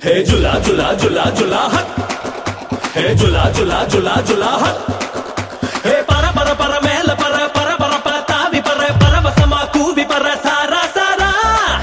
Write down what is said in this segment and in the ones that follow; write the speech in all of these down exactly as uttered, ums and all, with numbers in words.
Hey jula jula jula jula hut. Hey jula jula jula jula hut. Hey para para para mela para para para para tavi para para vasama kuvi para sara sara.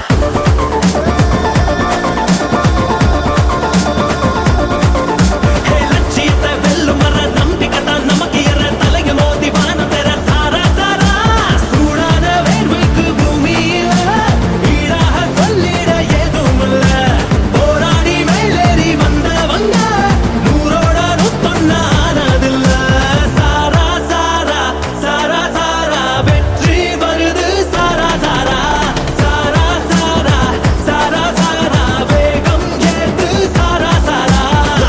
Hey lachita vellu mara nambikata namakiyara talaga modi vana tera sara sara. Sudana vervukku bhoomiyila eeraha sollira edumilla. Poradi meleri vandavanga nooroda nuttonna aanadilla. Sara sara sara sara vetri varudhu sara sara. Sara sara sara sara vegam jethu sara sara.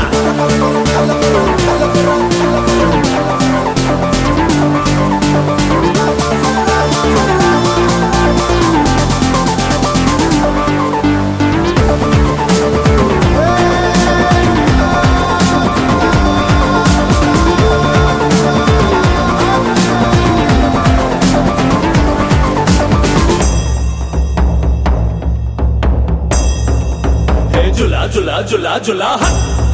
Hey jula jula jula jula hut.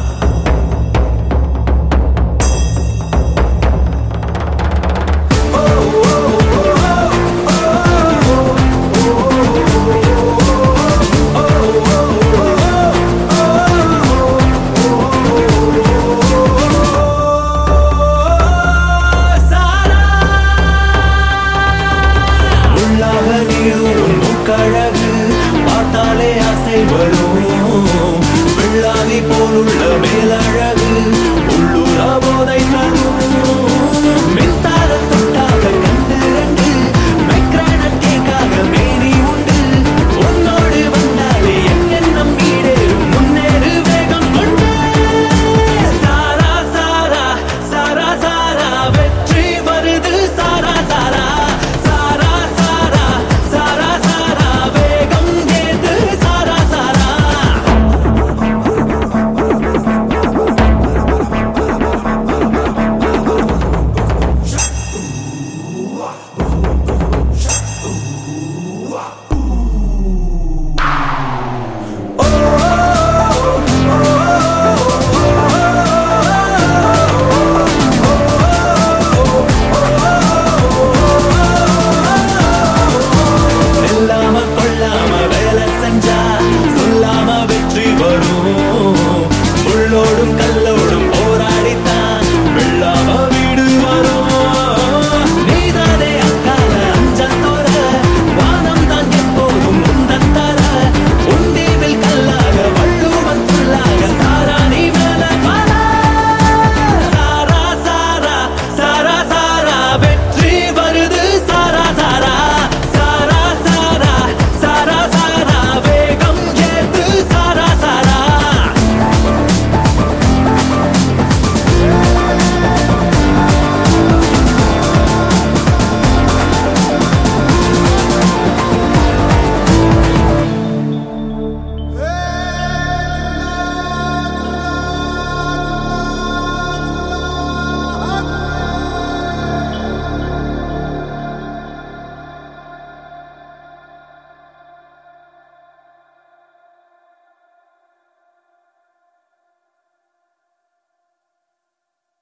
உள்ளாக நீரும் முக்கழகு பார்த்தாலே ஆசை வரும். வெள்ளாவி போலுள்ள மேலழகு உள்ளூரா போதை தரும்.